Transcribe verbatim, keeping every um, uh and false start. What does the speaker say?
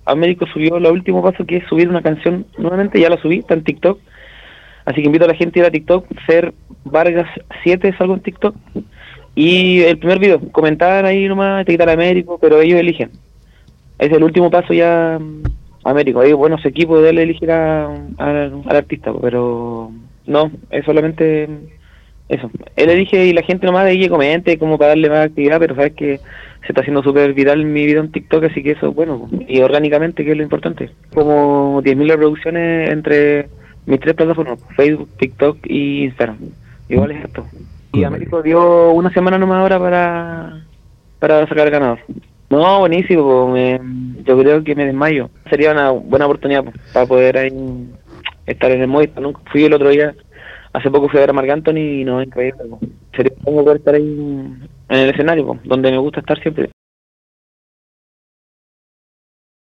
Américo subió lo último paso, que es subir una canción nuevamente, ya la subí, está en TikTok. Así que invito a la gente a ir a TikTok, ser Vargas siete, salgo en TikTok. Y el primer video, comentar ahí nomás, etiquetar a Américo, pero ellos eligen. Es el último paso ya, mm, Américo. Ahí, bueno, su equipo de él elegir a- a- al artista, pero no, es solamente eso. Él elige y la gente nomás de ahí que comente, como para darle más actividad, pero sabes que se está haciendo súper viral mi video en TikTok, así que eso es bueno. Y orgánicamente, que es lo importante. Como diez mil reproducciones entre mis tres plataformas, Facebook, TikTok y Instagram. Igual es esto. Y Américo dio una semana nomás ahora para, para sacar el ganador. No, buenísimo, po, me- yo creo que me desmayo. Sería una buena oportunidad po, para poder ahí estar en el Movistar. Nunca fui el otro día, hace poco fui a ver a Marc Anthony y no, increíble. Po. Sería bueno poder estar ahí en el escenario, po, donde me gusta estar siempre.